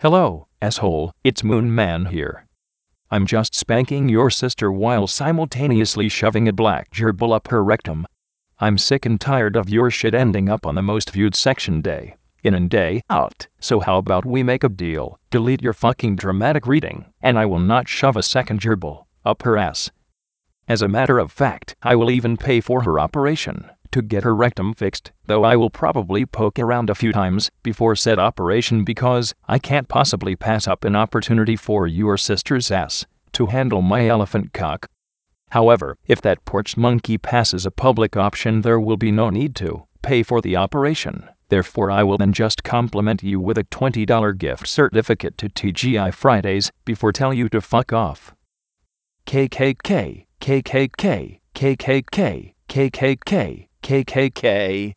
Hello, asshole, it's Moon Man here. I'm just spanking your sister while simultaneously shoving a black gerbil up her rectum. I'm sick and tired of your shit ending up on the most viewed section day in and day out, so how about we make a deal? Delete your fucking dramatic reading, and I will not shove a second gerbil up her ass. As a matter of fact, I will even pay for her operation to get her rectum fixed, though I will probably poke around a few times before said operation because I can't possibly pass up an opportunity for your sister's ass to handle my elephant cock. However, if that porch monkey passes a public option, there will be no need to pay for the operation. Therefore, I will then just compliment you with a $20 gift certificate to TGI Fridays before tell you to fuck off. KKK, KKK, KKK, KKK, KKK.